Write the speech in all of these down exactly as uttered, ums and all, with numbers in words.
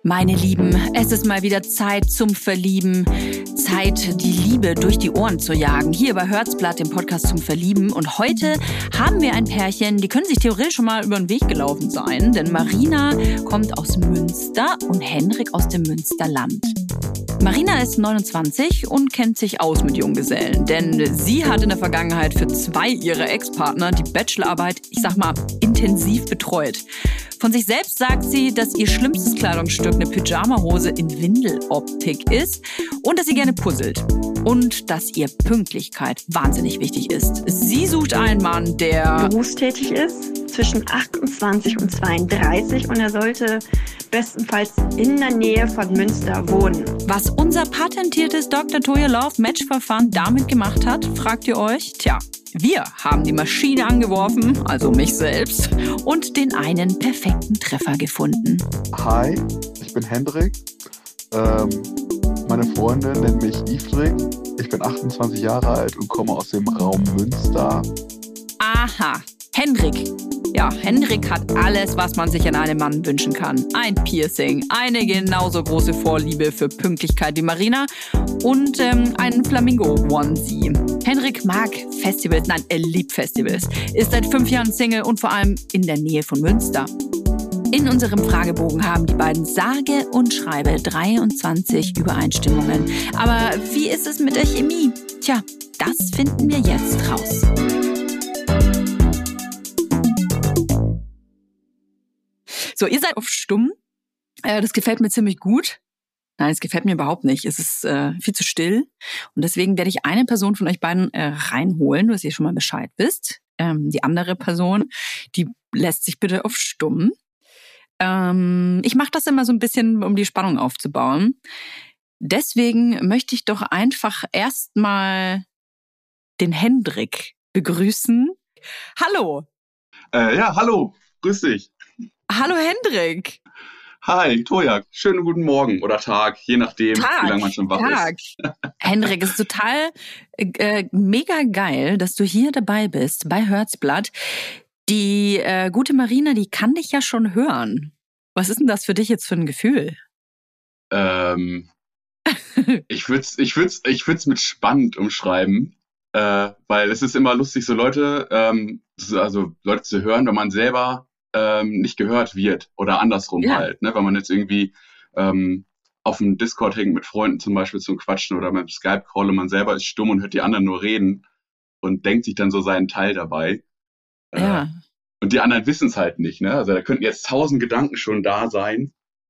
Meine Lieben, es ist mal wieder Zeit zum Verlieben. Zeit, die Liebe durch die Ohren zu jagen. Hier bei Herzblatt, dem Podcast zum Verlieben. Und heute haben wir ein Pärchen, die können sich theoretisch schon mal über den Weg gelaufen sein. Denn Marina kommt aus Münster und Henrik aus dem Münsterland. Marina ist neunundzwanzig und kennt sich aus mit Junggesellen. Denn sie hat in der Vergangenheit für zwei ihrer Ex-Partner die Bachelorarbeit, ich sag mal, intensiv betreut. Von sich selbst sagt sie, dass ihr schlimmstes Kleidungsstück eine Pyjamahose in Windeloptik ist und dass sie gerne puzzelt. Und dass ihr Pünktlichkeit wahnsinnig wichtig ist. Sie sucht einen Mann, der berufstätig ist, zwischen achtundzwanzig und zweiunddreißig, und er sollte bestenfalls in der Nähe von Münster wohnen. Was unser patentiertes Doktor Toya Love Matchverfahren damit gemacht hat, fragt ihr euch? Tja, wir haben die Maschine angeworfen, also mich selbst, und den einen perfekten Treffer gefunden. Hi, ich bin Hendrik. Ähm, meine Freundin nennt mich Ifrik. Ich bin achtundzwanzig Jahre alt und komme aus dem Raum Münster. Aha, Hendrik. Ja, Hendrik hat alles, was man sich an einem Mann wünschen kann. Ein Piercing, eine genauso große Vorliebe für Pünktlichkeit wie Marina und ähm, einen Flamingo-Onesie. Hendrik mag Festivals, nein, er liebt Festivals, ist seit fünf Jahren Single und vor allem in der Nähe von Münster. In unserem Fragebogen haben die beiden sage und schreibe dreiundzwanzig Übereinstimmungen. Aber wie ist es mit der Chemie? Tja, das finden wir jetzt raus. So, ihr seid auf stumm. Äh, das gefällt mir ziemlich gut. Nein, es gefällt mir überhaupt nicht. Es ist äh, viel zu still. Und deswegen werde ich eine Person von euch beiden äh, reinholen, dass ihr schon mal Bescheid wisst. Ähm, die andere Person, die lässt sich bitte auf stumm. Ähm, ich mache das immer so ein bisschen, um die Spannung aufzubauen. Deswegen möchte ich doch einfach erstmal den Hendrik begrüßen. Hallo. Äh, ja, hallo. Grüß dich. Hallo Hendrik. Hi, Toja. Schönen guten Morgen oder Tag, je nachdem, Tag, wie lange man schon wach Tag. ist. Hendrik, es ist total äh, mega geil, dass du hier dabei bist bei Herzblatt. Die äh, gute Marina, die kann dich ja schon hören. Was ist denn das für dich jetzt für ein Gefühl? Ähm, ich würde es ich würd's, ich würd's mit spannend umschreiben, äh, weil es ist immer lustig, so Leute, ähm, also Leute zu hören, wenn man selber ähm, nicht gehört wird oder andersrum Ja. halt, ne? Wenn man jetzt irgendwie ähm, auf dem Discord hängt mit Freunden zum Beispiel zum Quatschen oder mit dem Skype-Call und man selber ist stumm und hört die anderen nur reden und denkt sich dann so seinen Teil dabei. Äh, Ja. Und die anderen wissen es halt nicht, ne? Also da könnten jetzt tausend Gedanken schon da sein.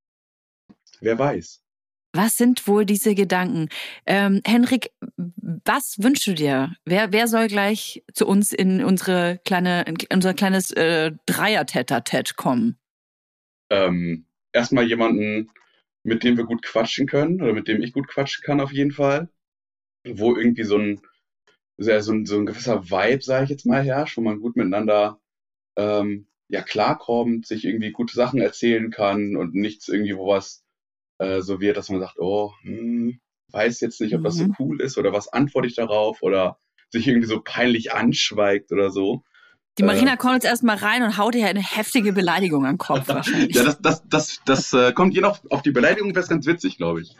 Wer weiß. Was sind wohl diese Gedanken? Ähm, Hendrik, was wünschst du dir? Wer, wer soll gleich zu uns in unsere kleine, in unser kleines äh, Dreier-Tête-à-Tête kommen? Ähm, erstmal jemanden, mit dem wir gut quatschen können oder mit dem ich gut quatschen kann auf jeden Fall. Wo irgendwie so ein, sehr, so ein, so ein gewisser Vibe, sage ich jetzt mal, herrscht, wo man gut miteinander ähm, ja, klarkommt, sich irgendwie gute Sachen erzählen kann und nichts irgendwie, wo was äh, so wird, dass man sagt, oh, hm, weiß jetzt nicht, ob das so Mhm. cool ist oder was antworte ich darauf oder sich irgendwie so peinlich anschweigt oder so. Die Marina Äh, kommt jetzt erstmal rein und haut dir eine heftige Beleidigung an den Kopf wahrscheinlich. ja, das, das, das, das äh, kommt je noch auf die Beleidigung, wäre es ganz witzig, glaube ich.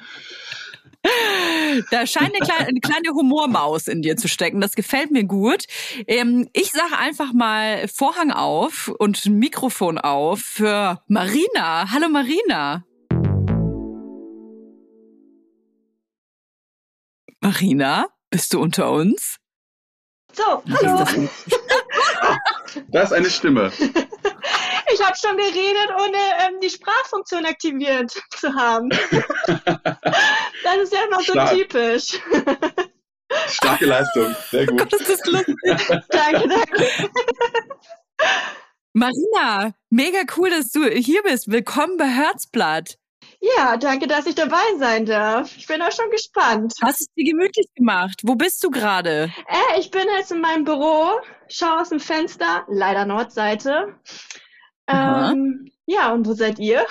Da scheint eine kleine, eine kleine Humormaus in dir zu stecken. Das gefällt mir gut. Ähm, ich sage einfach mal Vorhang auf und Mikrofon auf für Marina. Hallo Marina. Marina, bist du unter uns? So, Was hallo. ist das denn? Da ist eine Stimme. Ich habe schon geredet, ohne ähm, die Sprachfunktion aktiviert zu haben. Das ist ja noch so Stark. typisch. Starke Leistung, sehr gut. Gott, ist das lustig. Danke, danke. Marina, mega cool, dass du hier bist. Willkommen bei Herzblatt. Ja, danke, dass ich dabei sein darf. Ich bin auch schon gespannt. Hast es dir gemütlich gemacht? Wo bist du gerade? Äh, ich bin jetzt in meinem Büro, schaue aus dem Fenster, leider Nordseite. Aha. Ähm, ja, und wo seid ihr?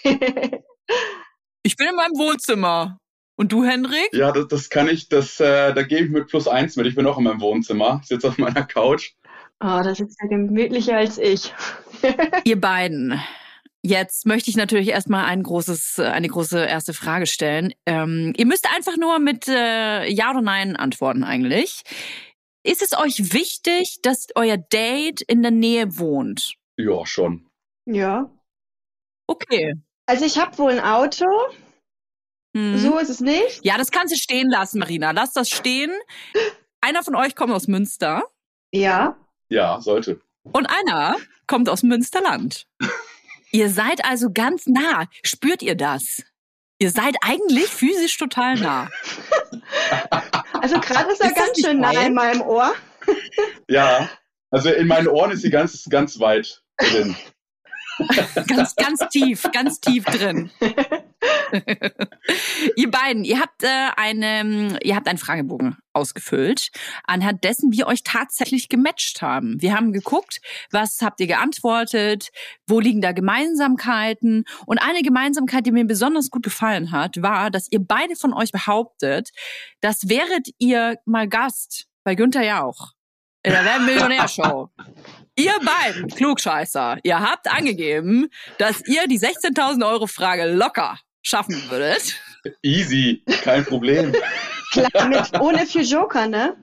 Ich bin in meinem Wohnzimmer. Und du, Hendrik? Ja, das, das kann ich, das, äh, da gebe ich mit plus eins mit. Ich bin auch in meinem Wohnzimmer, ich sitze auf meiner Couch. Oh, das ist ja gemütlicher als ich. Ihr beiden. Jetzt möchte ich natürlich erstmal ein großes, eine große erste Frage stellen. Ähm, ihr müsst einfach nur mit äh, Ja oder Nein antworten eigentlich. Ist es euch wichtig, dass euer Date in der Nähe wohnt? Ja, schon. Ja. Okay. Also ich habe wohl ein Auto. Hm. So ist es nicht. Ja, das kannst du stehen lassen, Marina. Lass das stehen. Einer von euch kommt aus Münster. Ja. Ja, sollte. Und einer kommt aus Münsterland. Ihr seid also ganz nah. Spürt ihr das? Ihr seid eigentlich physisch total nah. Also gerade ist er Ist das ganz nicht schön nah geil? in meinem Ohr. Ja, also in meinen Ohren ist sie ganz, ganz weit drin. Ganz, ganz tief, ganz tief drin. Ihr beiden, ihr habt äh, eine, ihr habt einen Fragebogen ausgefüllt, anhand dessen wir euch tatsächlich gematcht haben. Wir haben geguckt, was habt ihr geantwortet, wo liegen da Gemeinsamkeiten. Und eine Gemeinsamkeit, die mir besonders gut gefallen hat, war, dass ihr beide von euch behauptet, dass wäret ihr mal Gast bei Günther Jauch in der Wer wird Millionär-Show. Ihr beiden Klugscheißer, ihr habt angegeben, dass ihr die sechzehntausend Euro Frage locker schaffen würdet. Easy, kein Problem. Klar, mit, ohne vier Joker, ne?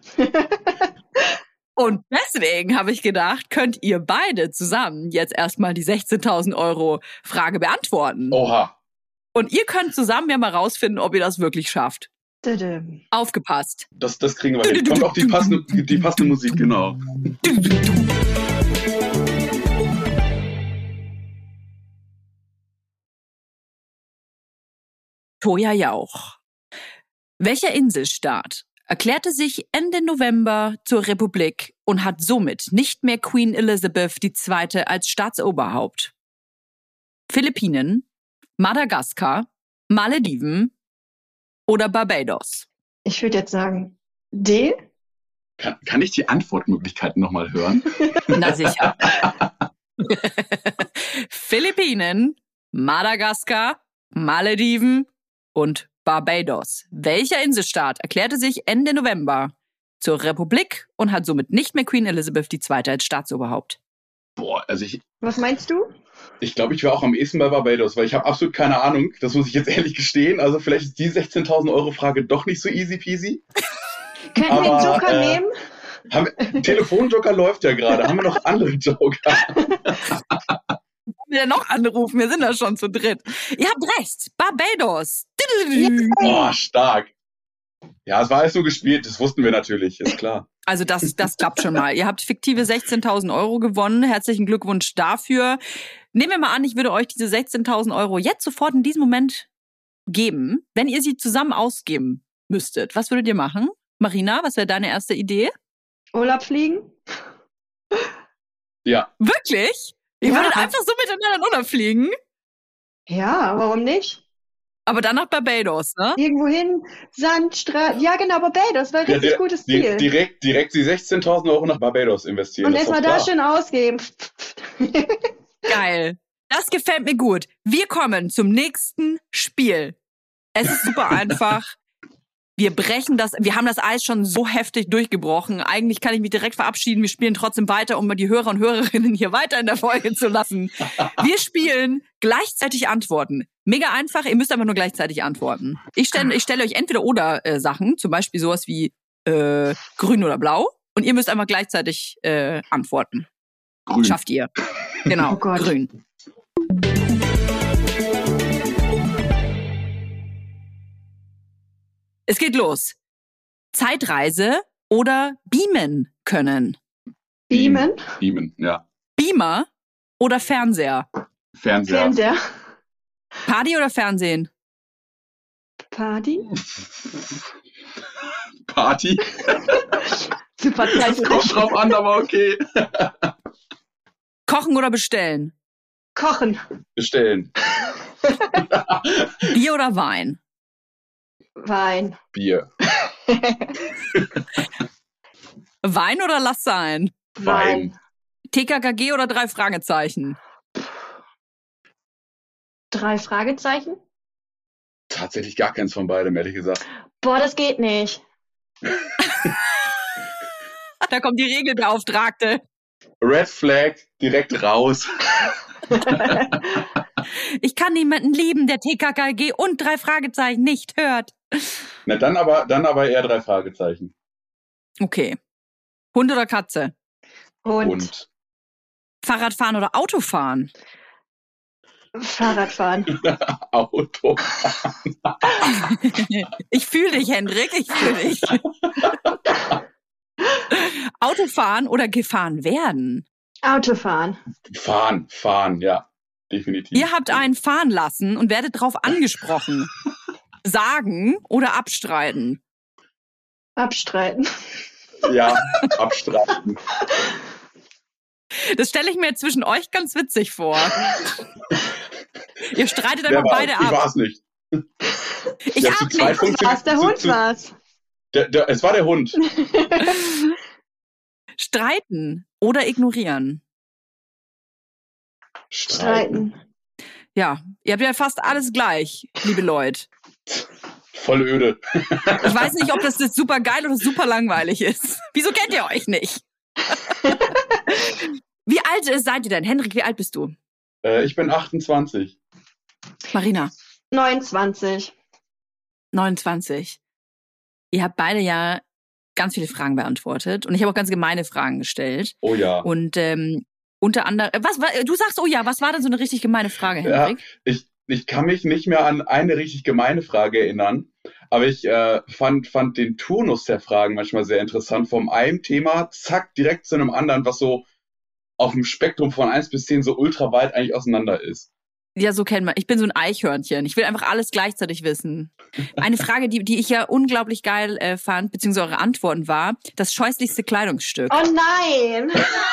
Und deswegen habe ich gedacht, könnt ihr beide zusammen jetzt erstmal die sechzehntausend Euro Frage beantworten. Oha. Und ihr könnt zusammen ja mal rausfinden, ob ihr das wirklich schafft. Tudum. Aufgepasst. Das, das kriegen wir hin. Kommt auch die passende, die passende Musik, genau. Toja Jauch. Welcher Inselstaat erklärte sich Ende November zur Republik und hat somit nicht mehr Queen Elizabeth die Zweite als Staatsoberhaupt? Philippinen, Madagaskar, Malediven oder Barbados? Ich würde jetzt sagen, D. Kann, kann ich die Antwortmöglichkeiten nochmal hören? Na sicher. Philippinen, Madagaskar, Malediven und Barbados. Welcher Inselstaat erklärte sich Ende November zur Republik und hat somit nicht mehr Queen Elizabeth die Zweite als Staatsoberhaupt? Boah, also ich, Was meinst du? ich glaube, ich wäre auch am ehesten bei Barbados, weil ich habe absolut keine Ahnung. Das muss ich jetzt ehrlich gestehen. Also vielleicht ist die sechzehntausend Euro Frage doch nicht so easy peasy. Können wir Aber, den Joker äh, nehmen? Haben, Telefonjoker läuft ja gerade. Haben wir noch andere Joker? Wollen wir denn noch anrufen? Wir sind da schon zu dritt. Ihr habt recht. Barbados. Boah, stark. Ja, es war alles nur gespielt. Das wussten wir natürlich, ist klar. Also das, das klappt schon mal. Ihr habt fiktive sechzehntausend Euro gewonnen. Herzlichen Glückwunsch dafür. Nehmen wir mal an, ich würde euch diese sechzehntausend Euro jetzt sofort in diesem Moment geben, wenn ihr sie zusammen ausgeben müsstet. Was würdet ihr machen? Marina, was wäre deine erste Idee? Urlaub fliegen? Ja. Wirklich? Ihr Ja. würdet einfach so miteinander in Urlaub fliegen? Ja, warum nicht? Aber dann nach Barbados, ne? Irgendwo hin, Sand, Strand. Ja, genau, Barbados war ein Ja, richtig der- gutes di- Ziel. direkt, direkt die sechzehntausend Euro nach Barbados investieren. Und das ist erstmal doch da klar. schön ausgeben. Geil. Das gefällt mir gut. Wir kommen zum nächsten Spiel. Es ist super einfach. Wir brechen das, wir haben das Eis schon so heftig durchgebrochen. Eigentlich kann ich mich direkt verabschieden. Wir spielen trotzdem weiter, um die Hörer und Hörerinnen hier weiter in der Folge zu lassen. Wir spielen gleichzeitig Antworten. Mega einfach, ihr müsst einfach nur gleichzeitig antworten. Ich stelle ich stelle euch entweder oder äh, Sachen, zum Beispiel sowas wie äh, grün oder blau. Und ihr müsst einfach gleichzeitig äh, antworten. Grün. Schafft ihr. Genau, Oh Gott. grün. Es geht los. Zeitreise oder beamen können. Beamen? Beamen, ja. Beamer oder Fernseher. Fernseher. Fernseher? Party oder Fernsehen. Party? Party. Super Kommt zeitlich. drauf an, aber okay. Kochen oder bestellen. Kochen. Bestellen. Bier oder Wein. Wein. Bier. Wein oder lass sein. Wein. T K K G oder drei Fragezeichen. Drei Fragezeichen? Tatsächlich gar keins von beidem, ehrlich gesagt. Boah, das geht nicht. Da kommt die Regelbeauftragte. Red Flag, direkt raus. Ich kann niemanden lieben, der T K K G und drei Fragezeichen nicht hört. Na, dann aber, dann aber eher drei Fragezeichen. Okay. Hund oder Katze? Und, Und Fahrradfahren oder Autofahren? Fahrradfahren. Auto. Ich fühle dich, Hendrik, ich fühle dich. Autofahren oder gefahren werden? Autofahren. Fahren, fahren, ja. Definitiv. Ihr habt einen fahren lassen und werdet drauf angesprochen. Sagen oder abstreiten? Abstreiten. Ja, abstreiten. Das stelle ich mir zwischen euch ganz witzig vor. Ihr streitet Wer einfach war's? beide Ich ab. war's nicht. Ich Ja, auch zu nicht. zweit funktioniert- Was, der zu- Hund zu- war's. Der, der, es war der Hund. Streiten oder ignorieren? Streiten. Ja, ihr habt ja fast alles gleich, liebe Leute. Voll öde. Ich weiß nicht, ob das jetzt super geil oder super langweilig ist. Wieso kennt ihr euch nicht? Wie alt seid ihr denn? Hendrik, wie alt bist du? Äh, ich bin achtundzwanzig. Marina? neunundzwanzig. neunundzwanzig. Ihr habt beide ja ganz viele Fragen beantwortet und ich habe auch ganz gemeine Fragen gestellt. Oh ja. Und ähm, unter anderem, was war, du sagst, oh ja, was war denn so eine richtig gemeine Frage, Ja, Hendrik? ich, ich kann mich nicht mehr an eine richtig gemeine Frage erinnern, aber ich äh, fand, fand den Turnus der Fragen manchmal sehr interessant. Vom einem Thema, zack, direkt zu einem anderen, was so auf dem Spektrum von eins bis zehn so ultra weit eigentlich auseinander ist. Ja, so kennt man. Ich bin so ein Eichhörnchen. Ich will einfach alles gleichzeitig wissen. Eine Frage, die, die ich ja unglaublich geil äh, fand, beziehungsweise eure Antworten war, das scheußlichste Kleidungsstück. Oh nein!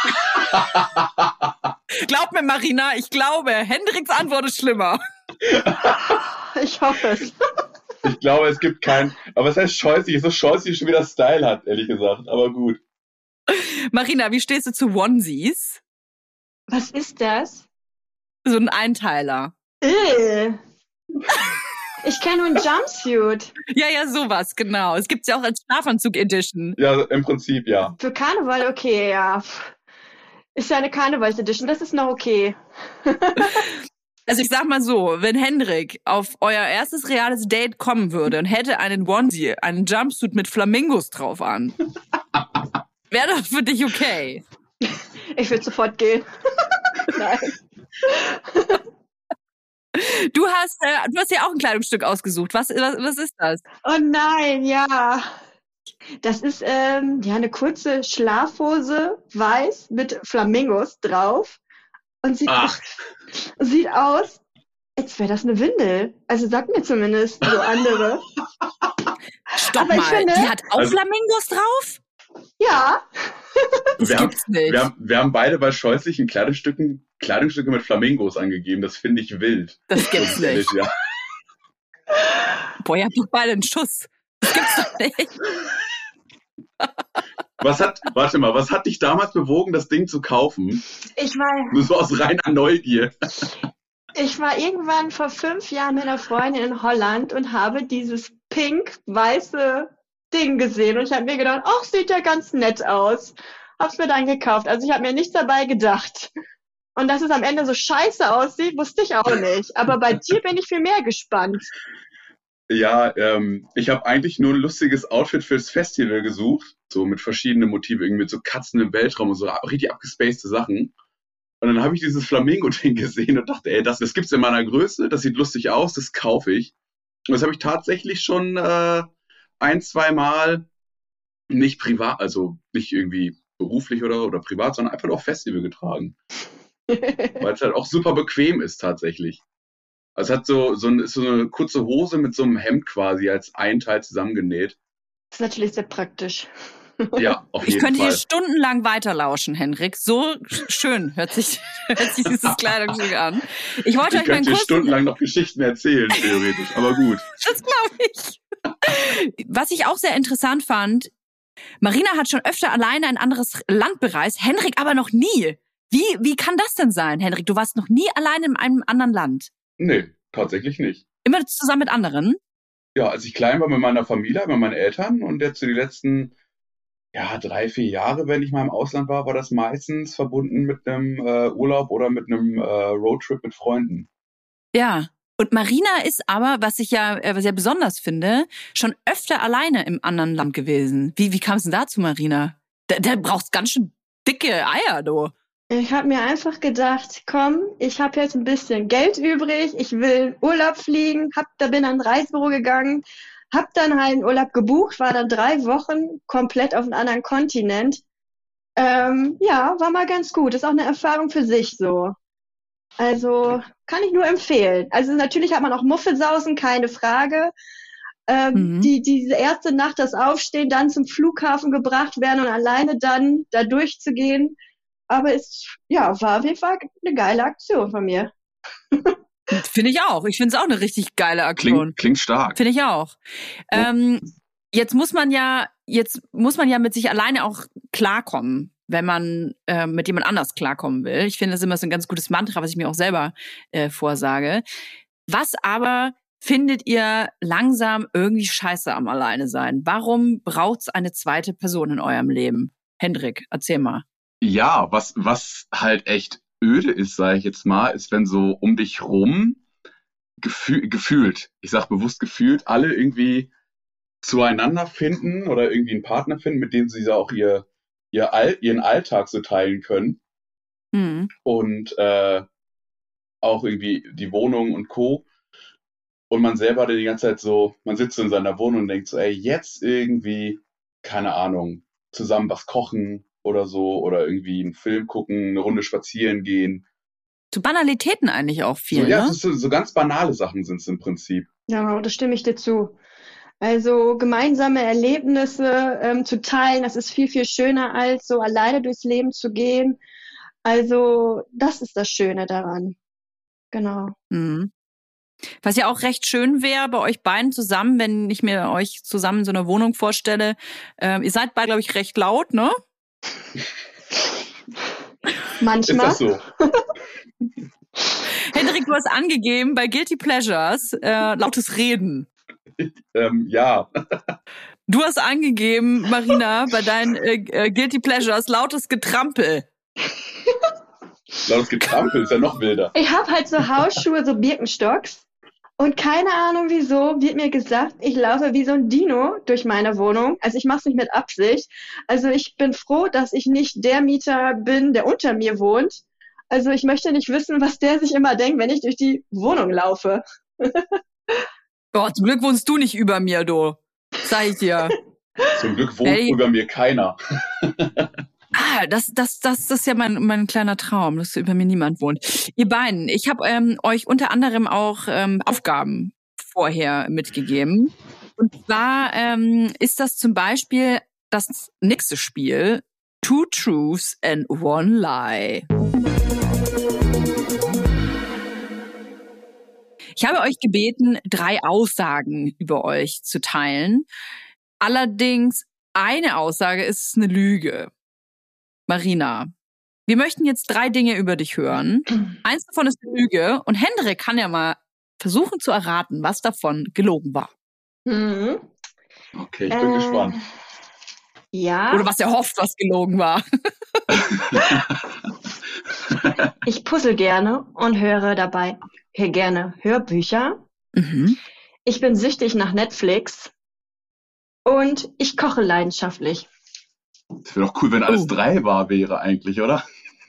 Glaub mir, Marina, ich glaube, Hendriks Antwort ist schlimmer. Ich hoffe es. Ich glaube, es gibt keinen, aber es heißt scheußlich, es ist so scheußlich, schon wieder Style hat, ehrlich gesagt, aber gut. Marina, wie stehst du zu Onesies? Was ist das? So ein Einteiler. Äh. Ich kenne nur einen Jumpsuit. Ja, ja, sowas, genau. Es gibt's ja auch als Schlafanzug-Edition. Ja, im Prinzip ja. Für Karneval, okay, ja. Ist ja eine Karnevals-Edition, das ist noch okay. Also ich sag mal so, wenn Hendrik auf euer erstes reales Date kommen würde und hätte einen Onesie, einen Jumpsuit mit Flamingos drauf an, wäre das für dich okay? Ich würde sofort gehen. Nein. Du hast, äh, du hast ja auch ein Kleidungsstück ausgesucht. Was, was, was ist das? Oh nein, ja. Das ist ähm, ja eine kurze Schlafhose, weiß, mit Flamingos drauf. Und sieht, Ach. sieht aus, als wäre das eine Windel. Also sagt mir zumindest so andere. Stopp Aber ich mal, finde- die hat auch Also- Flamingos drauf? Ja, Das wir, haben, gibt's nicht. wir, haben, wir haben beide bei scheußlichen Kleidungsstücken Kleidungsstücke mit Flamingos angegeben. Das finde ich wild. Das gibt's nicht. Ja. Boah, ihr habt doch beide einen Schuss. Das gibt's doch nicht. Was hat, warte mal, was hat dich damals bewogen, das Ding zu kaufen? ich war, Nur so aus reiner Neugier. ich war irgendwann vor fünf Jahren mit einer Freundin in Holland und habe dieses pink-weiße Ding gesehen. Und ich habe mir gedacht, ach, sieht ja ganz nett aus. Hab's mir dann gekauft. Also ich habe mir nichts dabei gedacht. Und dass es am Ende so scheiße aussieht, wusste ich auch nicht. Aber bei dir bin ich viel mehr gespannt. Ja, ähm, ich habe eigentlich nur ein lustiges Outfit fürs Festival gesucht. So mit verschiedenen Motiven, irgendwie mit so Katzen im Weltraum und so richtig abgespacede Sachen. Und dann habe ich dieses Flamingo-Ding gesehen und dachte, ey, das, das gibt's in meiner Größe, das sieht lustig aus, das kaufe ich. Und das habe ich tatsächlich schon äh, ein, zwei Mal nicht privat, also nicht irgendwie beruflich oder, oder privat, sondern einfach nur auf Festival getragen. Weil es halt auch super bequem ist tatsächlich. Also es hat so, so, ein, ist so eine kurze Hose mit so einem Hemd quasi als ein Teil zusammengenäht. Das ist natürlich sehr praktisch. Ja, auf Ich jeden könnte Fall. hier stundenlang weiterlauschen, Henrik. So schön hört sich, hört sich dieses Kleidungsstück an. Ich wollte Ich euch mal könnte dir kurz... stundenlang noch Geschichten erzählen, theoretisch, aber gut. Das glaube ich. Was ich auch sehr interessant fand, Marina hat schon öfter alleine ein anderes Land bereist, Hendrik aber noch nie. Wie, wie kann das denn sein, Hendrik? Du warst noch nie alleine in einem anderen Land. Nee, tatsächlich nicht. Immer zusammen mit anderen? Ja, als ich klein war mit meiner Familie, mit meinen Eltern und jetzt so die letzten ja, drei, vier Jahre, wenn ich mal im Ausland war, war das meistens verbunden mit einem äh, Urlaub oder mit einem äh, Roadtrip mit Freunden. Ja. Und Marina ist aber, was ich ja äh, sehr besonders finde, schon öfter alleine im anderen Land gewesen. Wie, wie kam es denn dazu, Marina? Da, da brauchst ganz schön dicke Eier, du. Ich habe mir einfach gedacht, komm, ich habe jetzt ein bisschen Geld übrig, ich will in Urlaub fliegen, hab, da bin an ein Reisebüro gegangen, hab dann halt einen Urlaub gebucht, war dann drei Wochen komplett auf einem anderen Kontinent. Ähm, ja, war mal ganz gut. Ist auch eine Erfahrung für sich so. Also kann ich nur empfehlen. Also natürlich hat man auch Muffelsausen, keine Frage. Ähm, Mhm. die diese erste Nacht das Aufstehen, dann zum Flughafen gebracht werden und alleine dann da durchzugehen. Aber es ja, war auf jeden Fall eine geile Aktion von mir. Finde ich auch. Ich finde es auch eine richtig geile Aktion. Klingt, klingt stark. Finde ich auch. Ja. Ähm, jetzt muss man ja, jetzt muss man ja mit sich alleine auch klarkommen, wenn man äh, mit jemand anders klarkommen will. Ich finde das immer so ein ganz gutes Mantra, was ich mir auch selber äh, vorsage. Was aber findet ihr langsam irgendwie scheiße am Alleine sein? Warum braucht's eine zweite Person in eurem Leben? Hendrik, erzähl mal. Ja, was, was halt echt öde ist, sage ich jetzt mal, ist, wenn so um dich rum gefü- gefühlt, ich sag bewusst gefühlt, alle irgendwie zueinander finden oder irgendwie einen Partner finden, mit dem sie so auch ihr, ihr All, ihren Alltag so teilen können Hm. und äh, auch irgendwie die Wohnung und Co. Und man selber dann die ganze Zeit so, man sitzt so in seiner Wohnung und denkt so, ey, jetzt irgendwie, keine Ahnung, zusammen was kochen oder so oder irgendwie einen Film gucken, eine Runde spazieren gehen. Zu Banalitäten eigentlich auch viel, So, ja, ne? das ist so, so ganz banale Sachen sind es im Prinzip. Ja, da stimme ich dir zu. Also gemeinsame Erlebnisse ähm, zu teilen, das ist viel, viel schöner, als so alleine durchs Leben zu gehen. Also das ist das Schöne daran. Genau. Mhm. Was ja auch recht schön wäre bei euch beiden zusammen, wenn ich mir euch zusammen in so einer Wohnung vorstelle. Ähm, ihr seid beide, glaube ich, recht laut, ne? Ist Manchmal. das so? Hendrik, du hast angegeben bei Guilty Pleasures äh, lautes Reden. Ähm, ja, Du hast angegeben, Marina, bei deinen äh, äh, Guilty Pleasures lautes Getrampel. lautes Getrampel ist ja noch wilder. Ich habe halt so Hausschuhe, so Birkenstocks. Und keine Ahnung wieso wird mir gesagt, ich laufe wie so ein Dino durch meine Wohnung. Also ich mache es nicht mit Absicht. Also ich bin froh, dass ich nicht der Mieter bin, der unter mir wohnt. Also ich möchte nicht wissen, was der sich immer denkt, wenn ich durch die Wohnung laufe. Oh, zum Glück wohnst du nicht über mir, du. Sag ich dir. Zum Glück wohnt Hey. über mir keiner. Ah, das, das, das, das ist ja mein, mein kleiner Traum, dass über mir niemand wohnt. Ihr beiden, ich habe ähm, euch unter anderem auch ähm, Aufgaben vorher mitgegeben. Und zwar ähm, ist das zum Beispiel das nächste Spiel, Two Truths and One Lie. Ich habe euch gebeten, drei Aussagen über euch zu teilen. Allerdings eine Aussage ist eine Lüge. Marina, wir möchten jetzt drei Dinge über dich hören. Eins davon ist eine Lüge und Hendrik kann ja mal versuchen zu erraten, was davon gelogen war. Mhm. Okay, ich bin Äh, gespannt. Ja, Oder was er hofft, was gelogen war. ich puzzle gerne und höre dabei hier gerne Hörbücher. Mhm. Ich bin süchtig nach Netflix und ich koche leidenschaftlich. Das wäre doch cool, wenn alles Oh. drei wahr wäre eigentlich, oder?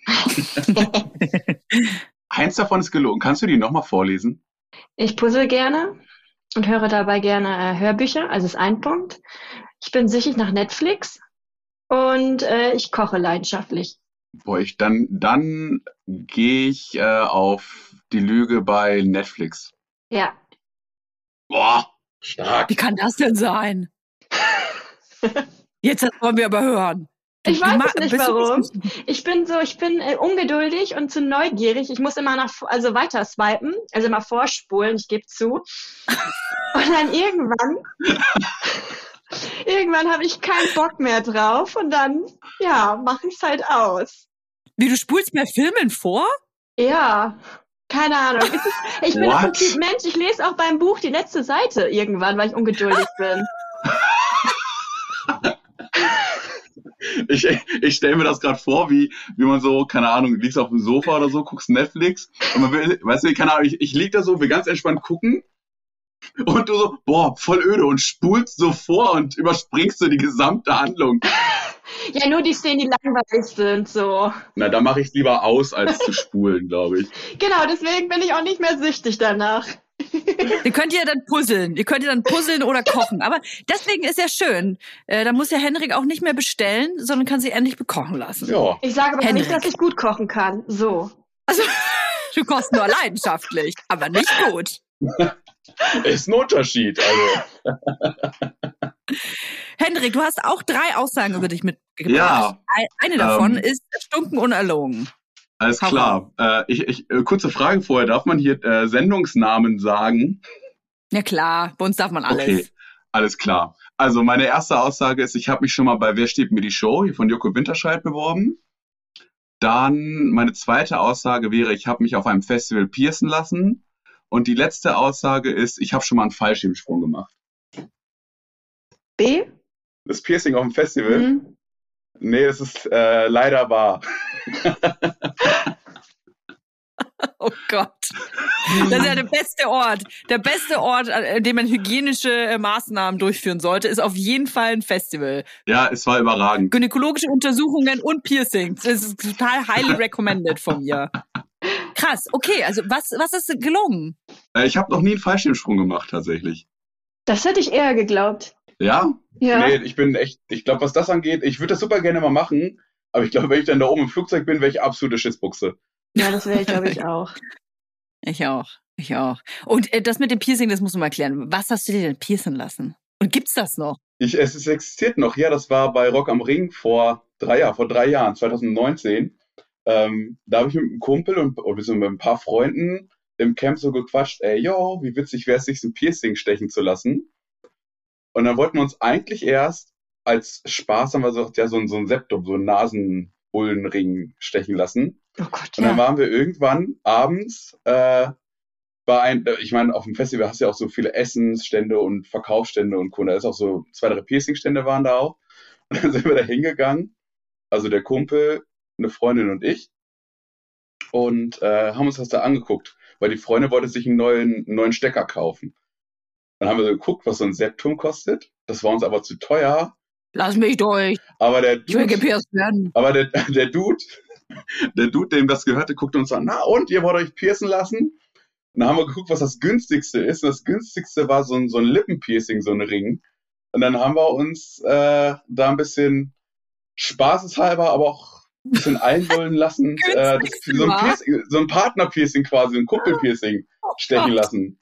Eins davon ist gelogen. Kannst du die nochmal vorlesen? Ich puzzle gerne und höre dabei gerne äh, Hörbücher, also ist ein Punkt. Ich bin süchtig nach Netflix und äh, ich koche leidenschaftlich. Boah, ich dann, dann gehe ich äh, auf die Lüge bei Netflix. Ja. Boah, stark. Wie kann das denn sein? Jetzt das wollen wir aber hören. Ich Du weiß ma- es nicht bist du warum. nicht- Ich bin so, ich bin äh, ungeduldig und zu neugierig. Ich muss immer nach, also weiter swipen, also immer vorspulen, ich gebe zu. Und dann irgendwann, irgendwann habe ich keinen Bock mehr drauf und dann, ja, mache ich es halt aus. Wie, du spulst mir Filmen vor? Ja, keine Ahnung. Es ist, ich bin What? ein Typ Mensch, ich lese auch beim Buch die letzte Seite irgendwann, weil ich ungeduldig bin. Ich, ich stelle mir das gerade vor, wie, wie man so, keine Ahnung, liegst auf dem Sofa oder so, guckst Netflix und man will, weißt du, keine Ahnung, ich, ich lieg da so, will ganz entspannt gucken und du so, boah, voll öde und spulst so vor und überspringst so die gesamte Handlung. Ja, nur die Szenen, die langweilig sind, so. Na, da mache ich es lieber aus, als zu spulen, glaube ich. Genau, deswegen bin ich auch nicht mehr süchtig danach. Ihr könnt ja dann puzzeln. Ihr könnt ja dann puzzeln oder kochen. Aber deswegen ist ja schön. Äh, da muss ja Henrik auch nicht mehr bestellen, sondern kann sich endlich bekochen lassen. Ja. Ich sage aber Henrik. nicht, dass ich gut kochen kann. So. Also, du kochst nur leidenschaftlich, aber nicht gut. Ist ein Unterschied, also. Henrik, du hast auch drei Aussagen über dich mitgebracht. Ja. Eine davon Ähm, ist erstunken und erlogen. Alles Hau klar. Äh, ich, ich, äh, kurze Frage vorher. Darf man hier äh, Sendungsnamen sagen? Ja klar, bei uns darf man alles. Okay, alles klar. Also meine erste Aussage ist, ich habe mich schon mal bei Wer steht mir die Show hier von Joko Winterscheid beworben. Dann meine zweite Aussage wäre, ich habe mich auf einem Festival piercen lassen. Und die letzte Aussage ist, ich habe schon mal einen Fallschirmsprung gemacht. B? Das Piercing auf dem Festival? Mhm. Nee, das ist äh, leider wahr. Oh Gott. Das ist ja der beste Ort. Der beste Ort, an dem man hygienische äh, Maßnahmen durchführen sollte, ist auf jeden Fall ein Festival. Ja, es war überragend. Gynäkologische Untersuchungen und Piercings. Das ist total highly recommended von mir. Krass, okay, also was, was ist gelungen? Äh, ich habe noch nie einen Fallschirmsprung gemacht, tatsächlich. Das hätte ich eher geglaubt. Ja? Ja. Nee, ich bin echt, ich glaube, was das angeht, ich würde das super gerne mal machen, aber ich glaube, wenn ich dann da oben im Flugzeug bin, wäre ich absolute Schissbuchse. Ja, das wäre ich, glaube ich, auch. Ich auch, ich auch. Und äh, das mit dem Piercing, das musst du mal erklären. Was hast du dir denn piercen lassen? Und gibt's das noch? Ich, es, es existiert noch, ja, das war bei Rock am Ring vor drei Jahren, vor drei Jahren, zwanzig neunzehn. Ähm, da habe ich mit einem Kumpel und, und mit ein paar Freunden im Camp so gequatscht, ey, yo, wie witzig wäre es, sich so ein Piercing stechen zu lassen. Und dann wollten wir uns eigentlich erst als Spaß, haben wir so, ja, so, ein- so ein Septum, so einen Nasenbullenring stechen lassen. Oh Gott, Und dann ja. waren wir irgendwann abends äh, bei ein, ich meine, auf dem Festival hast du ja auch so viele Essensstände und Verkaufsstände und Co. Da ist auch so zwei, drei Piercingstände waren da auch. Und dann sind wir da hingegangen, also der Kumpel, eine Freundin und ich, und äh, haben uns das da angeguckt, weil die Freundin wollte sich einen neuen, einen neuen Stecker kaufen. Dann haben wir so geguckt, was so ein Septum kostet. Das war uns aber zu teuer. Lass mich durch. Aber der Ich will Dude, gepierst werden. aber der, der Dude, der Dude, dem das gehörte, guckte uns an, na und, ihr wollt euch piercen lassen? Und dann haben wir geguckt, was das günstigste ist. Und das günstigste war so ein, so ein Lippenpiercing, so ein Ring. Und dann haben wir uns äh, da ein bisschen spaßeshalber, aber auch ein bisschen einlullen lassen. äh, das, Günstigste so, ein war? Piercing, so ein Partnerpiercing quasi, ein Kumpelpiercing stechen Gott. lassen.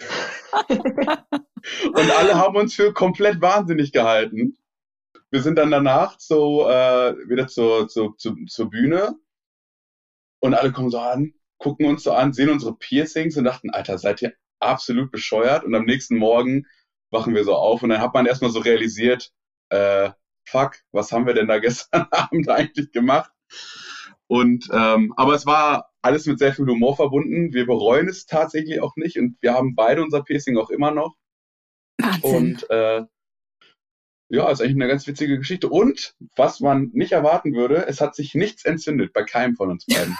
Und alle haben uns für komplett wahnsinnig gehalten. Wir sind dann danach so äh, wieder zur, zur, zur, zur Bühne und alle kommen so an, gucken uns so an, sehen unsere Piercings und dachten, Alter, seid ihr absolut bescheuert? Und am nächsten Morgen wachen wir so auf und dann hat man erstmal so realisiert, äh, fuck, was haben wir denn da gestern Abend eigentlich gemacht? Und ähm, aber es war alles mit sehr viel Humor verbunden. Wir bereuen es tatsächlich auch nicht und wir haben beide unser Piercing auch immer noch. Wahnsinn. Und äh, ja, ist eigentlich eine ganz witzige Geschichte. Und was man nicht erwarten würde, es hat sich nichts entzündet bei keinem von uns beiden.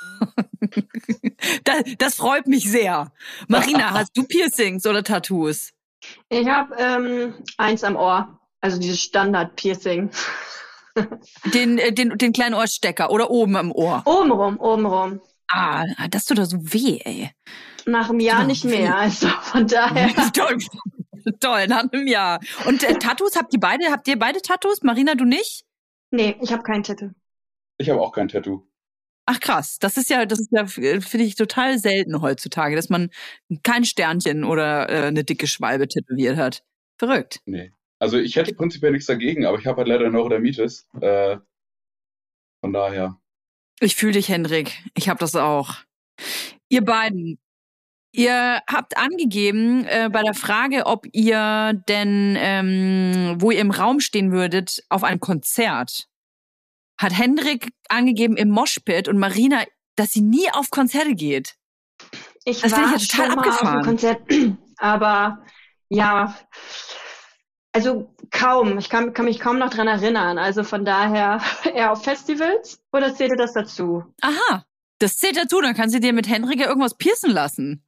das, das freut mich sehr. Marina, hast du Piercings oder Tattoos? Ich habe ähm, eins am Ohr. Also dieses Standard-Piercing. Den, äh, den, den kleinen Ohrstecker oder oben am Ohr? Obenrum, obenrum. Ah, das tut doch so weh, ey. Nach einem Jahr Genau, nicht wie- mehr. Also von daher. Toll, toll, nach einem Jahr. Und äh, Tattoos, habt ihr beide, habt ihr beide Tattoos? Marina, du nicht? Nee, ich habe kein Tattoo. Ich habe auch kein Tattoo. Ach krass, das ist ja, das ist ja, äh, finde ich, total selten heutzutage, dass man kein Sternchen oder äh, eine dicke Schwalbe tätowiert hat. Verrückt. Nee. Also ich hätte prinzipiell nichts dagegen, aber ich habe halt leider Neurodermitis. Äh, von daher. Ich fühle dich, Hendrik. Ich habe das auch. Ihr beiden, ihr habt angegeben äh, bei der Frage, ob ihr denn, ähm, wo ihr im Raum stehen würdet, auf einem Konzert. Hat Hendrik angegeben im Moshpit und Marina, dass sie nie auf Konzerte geht. Ich Das finde war ich ja total schon mal auf abgefahren. einem Konzert, aber ja, Also kaum. Ich kann, kann mich kaum noch dran erinnern. Also von daher eher auf Festivals oder zählte das dazu? Aha, das zählt dazu. Dann kannst du dir mit Henrik ja irgendwas piercen lassen.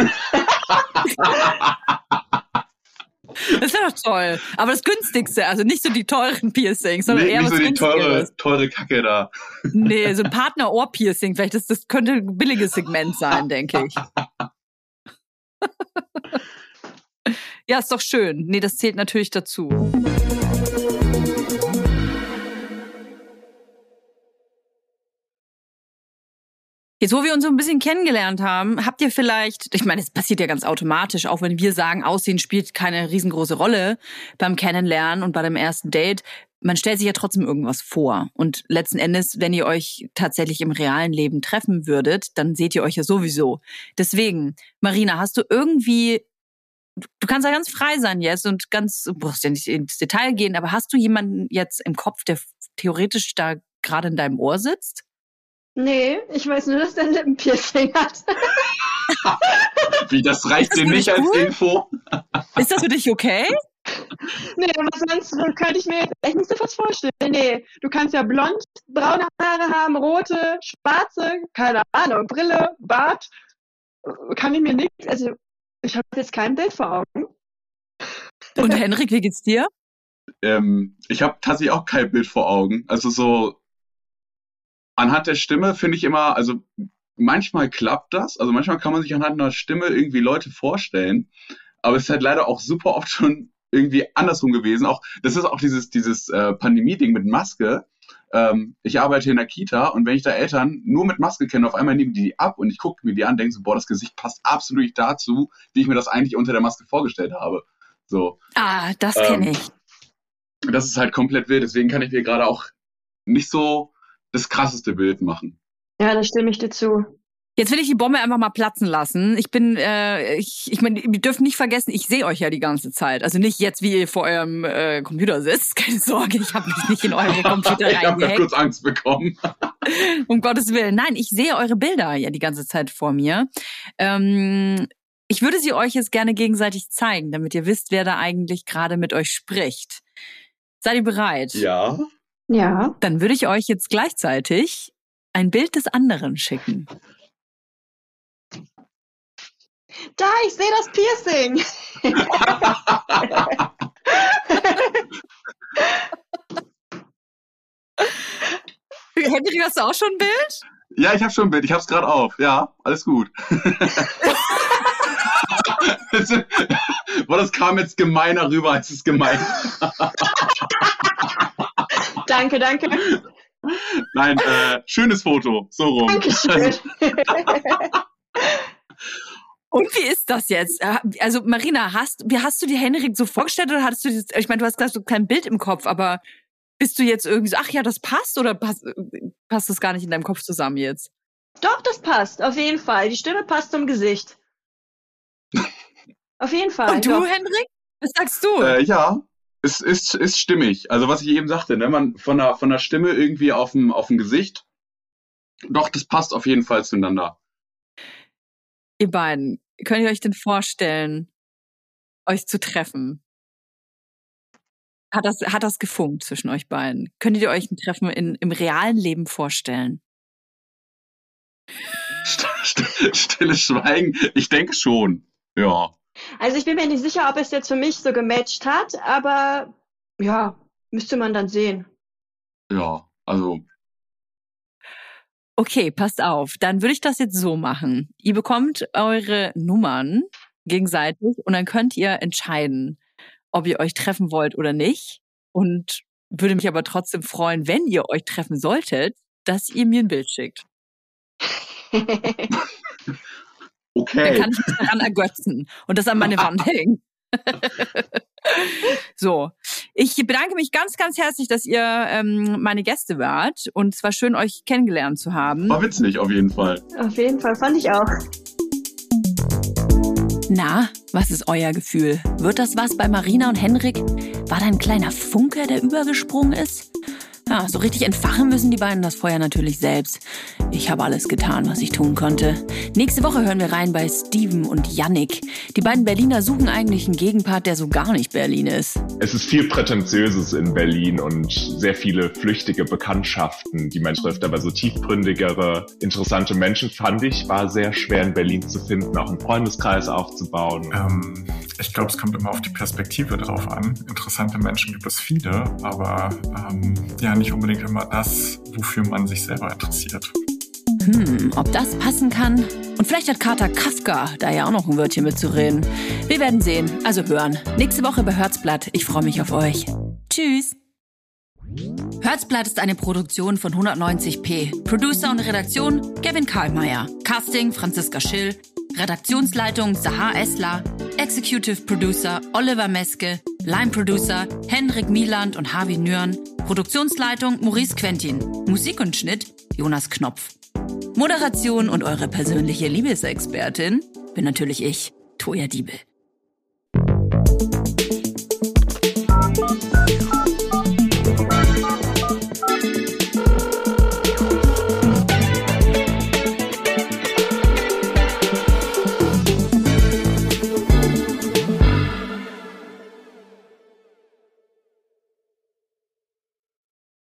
Das ist ja doch toll. Aber das Günstigste, also nicht so die teuren Piercings, sondern Nee, eher nicht was so die teure, Günstigeres. teure Kacke da. Nee, so ein Partner-Ohr-Piercing, vielleicht das, das könnte ein billiges Segment sein, denke ich. Ja, ist doch schön. Nee, das zählt natürlich dazu. Jetzt, wo wir uns so ein bisschen kennengelernt haben, habt ihr vielleicht, ich meine, es passiert ja ganz automatisch, auch wenn wir sagen, Aussehen spielt keine riesengroße Rolle beim Kennenlernen und bei dem ersten Date. Man stellt sich ja trotzdem irgendwas vor. Und letzten Endes, wenn ihr euch tatsächlich im realen Leben treffen würdet, dann seht ihr euch ja sowieso. Deswegen, Marina, hast du irgendwie, du kannst ja ganz frei sein jetzt und ganz, du brauchst ja nicht ins Detail gehen, aber hast du jemanden jetzt im Kopf, der theoretisch da gerade in deinem Ohr sitzt? Nee, ich weiß nur, dass der ein Lippenpiercing hat. Wie, das reicht dir nicht als Info? Ist das für dich okay? Nee, aber sonst könnte ich mir jetzt echt nicht so was vorstellen. Nee, du kannst ja blond, braune Haare haben, rote, schwarze, keine Ahnung, Brille, Bart. Kann ich mir nichts, also ich habe jetzt kein Bild vor Augen. Und Henrik, wie geht's dir? Ähm, ich habe tatsächlich auch kein Bild vor Augen. Also so anhand der Stimme finde ich immer, also manchmal klappt das. Also manchmal kann man sich anhand einer Stimme irgendwie Leute vorstellen. Aber es ist halt leider auch super oft schon irgendwie andersrum gewesen. Auch das ist auch dieses dieses äh, Pandemie-Ding mit Maske. Ähm, ich arbeite in der Kita und wenn ich da Eltern nur mit Maske kenne, auf einmal nehmen die die ab und ich gucke mir die an, denke so, boah, das Gesicht passt absolut nicht dazu, wie ich mir das eigentlich unter der Maske vorgestellt habe. So. Ah, das kenne Ähm, ich. Das ist halt komplett wild. Deswegen kann ich mir gerade auch nicht so das krasseste Bild machen. Ja, da stimme ich dir zu. Jetzt will ich die Bombe einfach mal platzen lassen. Ich bin, äh, ich, ich meine, ihr dürft nicht vergessen, ich sehe euch ja die ganze Zeit. Also nicht jetzt, wie ihr vor eurem äh, Computer sitzt. Keine Sorge, ich habe mich nicht in eure Computer Ich habe da reingehackt. kurz Angst bekommen. Um Gottes Willen. Nein, ich sehe eure Bilder ja die ganze Zeit vor mir. Ähm, ich würde sie euch jetzt gerne gegenseitig zeigen, damit ihr wisst, wer da eigentlich gerade mit euch spricht. Seid ihr bereit? Ja. Ja. Dann würde ich euch jetzt gleichzeitig ein Bild des anderen schicken. Da, ich sehe das Piercing. Henrik, hast du auch schon ein Bild? Ja, ich habe schon ein Bild. Ich habe es gerade auf. Ja, alles gut. Boah, das kam jetzt gemeiner rüber, als es gemeint. Danke, danke. Nein, äh, schönes Foto. So rum. Dankeschön. Und wie ist das jetzt? Also Marina, hast, wie hast du dir Henrik so vorgestellt oder hattest du das, ich meine, du hast gesagt, so kein Bild im Kopf, aber bist du jetzt irgendwie so, ach ja, das passt oder passt, passt das gar nicht in deinem Kopf zusammen jetzt? Doch, das passt, auf jeden Fall. Die Stimme passt zum Gesicht. Auf jeden Fall. Und du, doch. Henrik? Was sagst du? Äh, ja, es ist, ist stimmig. Also was ich eben sagte, ne, man von der, von der Stimme irgendwie auf dem, auf dem Gesicht. Doch, das passt auf jeden Fall zueinander. Ihr beiden, könnt ihr euch denn vorstellen, euch zu treffen? Hat das, hat das gefunkt zwischen euch beiden? Könntet ihr euch ein Treffen in, im realen Leben vorstellen? Stilles Schweigen. Ich denke schon. Ja. Also ich bin mir nicht sicher, ob es jetzt für mich so gematcht hat, aber ja, müsste man dann sehen. Ja, also. Okay, passt auf. Dann würde ich das jetzt so machen. Ihr bekommt eure Nummern gegenseitig und dann könnt ihr entscheiden, ob ihr euch treffen wollt oder nicht. Und würde mich aber trotzdem freuen, wenn ihr euch treffen solltet, dass ihr mir ein Bild schickt. Okay. Dann kann ich mich daran ergötzen und das an meine Wand hängen. So, ich bedanke mich ganz, ganz herzlich, dass ihr ähm, meine Gäste wart und es war schön, euch kennengelernt zu haben. War witzig, auf jeden Fall. Auf jeden Fall, fand ich auch. Na, was ist euer Gefühl? Wird das was bei Marina und Henrik? War da ein kleiner Funke, der übergesprungen ist? Ja, so richtig entfachen müssen die beiden das Feuer natürlich selbst. Ich habe alles getan, was ich tun konnte. Nächste Woche hören wir rein bei Steven und Yannick. Die beiden Berliner suchen eigentlich einen Gegenpart, der so gar nicht Berlin ist. Es ist viel Prätentiöses in Berlin und sehr viele flüchtige Bekanntschaften, die man trifft. Aber so tiefgründigere, interessante Menschen, fand ich, war sehr schwer in Berlin zu finden, auch einen Freundeskreis aufzubauen. Ähm, ich glaube, es kommt immer auf die Perspektive drauf an. Interessante Menschen gibt es viele, aber ähm, ja, nicht unbedingt immer das, wofür man sich selber interessiert. Hm, ob das passen kann? Und vielleicht hat Kater Kafka da ja auch noch ein Wörtchen mitzureden. Wir werden sehen, also hören. Nächste Woche bei Herzblatt. Ich freue mich auf euch. Tschüss. Herzblatt ist eine Produktion von hundertneunzig p. Producer und Redaktion Gavin Karlmeier. Casting Franziska Schill. Redaktionsleitung Sahar Esler. Executive Producer Oliver Meske. Line Producer Henrik Mieland und Harvey Nürn. Produktionsleitung Maurice Quentin. Musik und Schnitt Jonas Knopf. Moderation und eure persönliche Liebesexpertin bin natürlich ich, Toja Diebel.